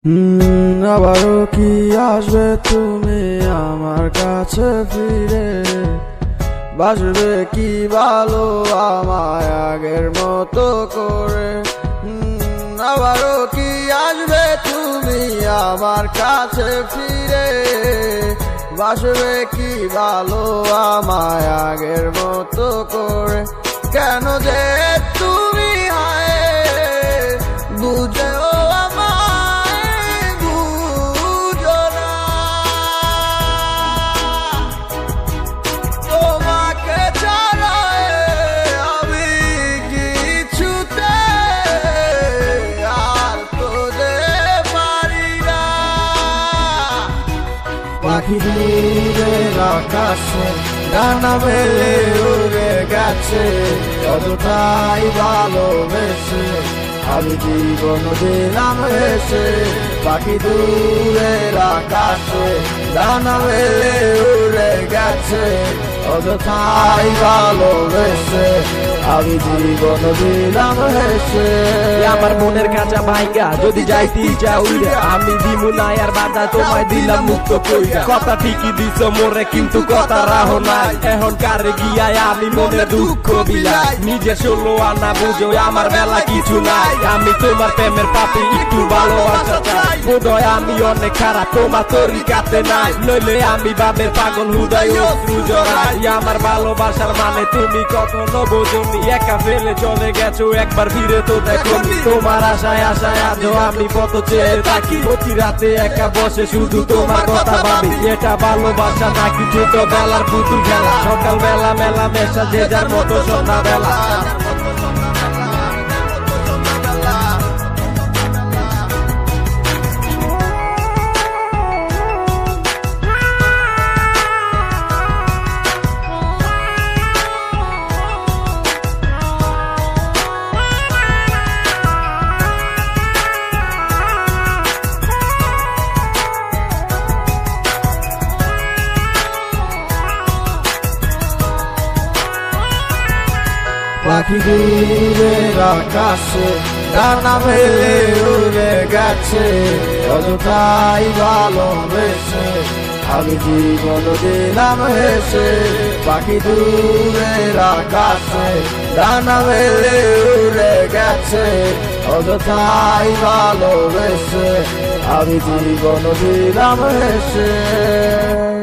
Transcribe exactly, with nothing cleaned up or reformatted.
হুম, আবারও কি আসবে তুমি আমার কাছে ফিরে? বাসবে কি ভালো আমায় আগের মতো করে? হুম, আবারও কি আসবে তুমি আমার কাছে ফিরে? বাসবে কি ভালো আমায় আগের মতো করে? কেন যে তুমি হায় বুঝেও পাখি দূরের আকাশে ডানা মেলে উড়ে গেছে, অযথাই ভালোবেসে আমি জীবন দিলাম হেসে। পাখি দূরের আকাশে ডানা মেলে উড়ে গেছে, অযথাই ভালোবেসে আমি জীবন দিলাম হেসে। আমার মনের কাঁচা ভাইগা যদি যাইতে ইচ্ছা উইরা, আমি দিমু না আর বাধা তোমায় দিলাম মুক্ত কইরা। কথা ঠিকই দিছ মোরে কিন্তু কথা রাহো নাই, এখন কারে গিয়ায় আমি মনে দুঃখ বিলাই। নিজে ষোলো আনা বুঝো আমার বেলা কিছু নাই, আমি তোমার প্রেমের পাপি একটু ভালোবাসা চাই। বোধহয় আমি অনেক খারাপ তোমার তরিকাতে নাই, নইলে আমি বাবের পাগল হুদায় অশ্রু জড়াই। আমার ভালোবাসার মানে তুমি কখনো বোঝনি, একা ফেলে চলে গেছো একবার ফিরে তো দেখো। তোমার আশায় আশায় আজও আমি পথ চেয়ে থাকি, প্রতি রাতে একা বসে শুধু তোমার কথা ভাবি। এটা ভালোবাসা নাকি ছোট বেলার পুতুল খেলা? সকাল বেলা মেলা মেশা যে যার মতো সন্ধ্যা বেলা। পাখি দূরের আকাশে ডানা মেলে উড়ে গেছে, অযথাই ভালোবেসে আমি জীবন দিলাম হেসে। পাখি দূরের আকাশে ডানা মেলে উড়ে গেছে, অযথাই ভালোবেসে আমি জীবন দিলাম হেসে।